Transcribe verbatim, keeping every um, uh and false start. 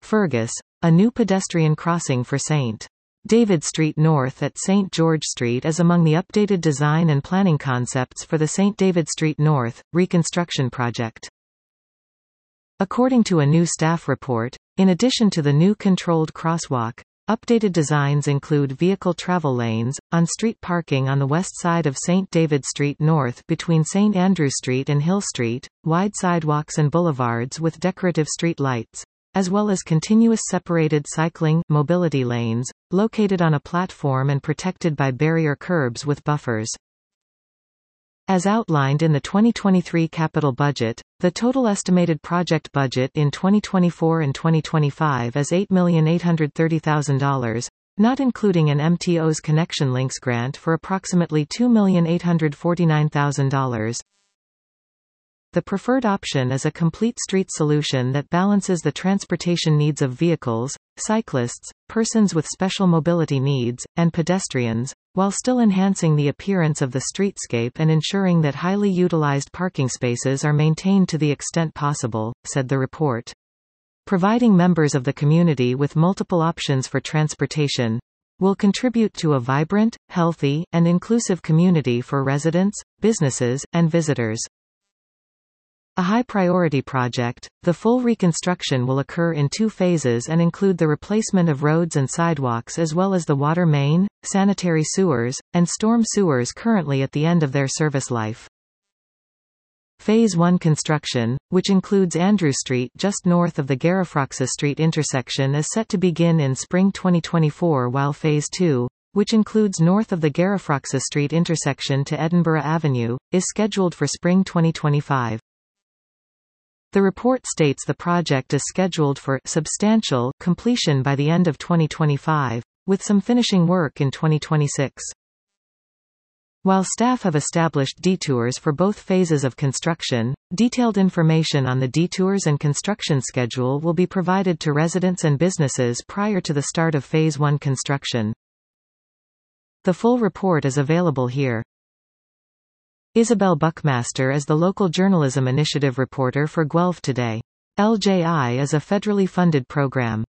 Fergus, a new pedestrian crossing for Saint David Street North at Saint George Street is among the updated design and planning concepts for the Saint David Street North reconstruction project. According to a new staff report, in addition to the new controlled crosswalk, updated designs include vehicle travel lanes, on-street parking on the west side of Saint David Street North between Saint Andrew Street and Hill Street, wide sidewalks and boulevards with decorative street lights, as well as continuous separated cycling mobility lanes, located on a platform and protected by barrier curbs with buffers. As outlined in the twenty twenty-three capital budget, the total estimated project budget in twenty twenty-four and twenty twenty-five is eight million eight hundred thirty thousand dollars, not including an M T O's Connection Links grant for approximately two million eight hundred forty-nine thousand dollars. The preferred option is a complete street solution that balances the transportation needs of vehicles, cyclists, persons with special mobility needs, and pedestrians, while still enhancing the appearance of the streetscape and ensuring that highly utilized parking spaces are maintained to the extent possible, said the report. Providing members of the community with multiple options for transportation will contribute to a vibrant, healthy, and inclusive community for residents, businesses, and visitors. A high-priority project, the full reconstruction will occur in two phases and include the replacement of roads and sidewalks as well as the water main, sanitary sewers, and storm sewers currently at the end of their service life. Phase one construction, which includes Andrew Street just north of the Garafraxa Street intersection, is set to begin in spring twenty twenty-four, while Phase two, which includes north of the Garafraxa Street intersection to Edinburgh Avenue, is scheduled for spring twenty twenty-five. The report states the project is scheduled for substantial completion by the end of twenty twenty-five, with some finishing work in twenty twenty-six. While staff have established detours for both phases of construction, detailed information on the detours and construction schedule will be provided to residents and businesses prior to the start of Phase one construction. The full report is available here. Isabel Buckmaster is the local journalism initiative reporter for Guelph Today. L J I is a federally funded program.